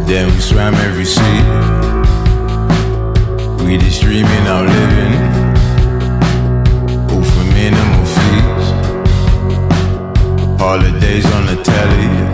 Then we swam every sea. We just dreaming out living, all for minimal fees. Holidays on the telly,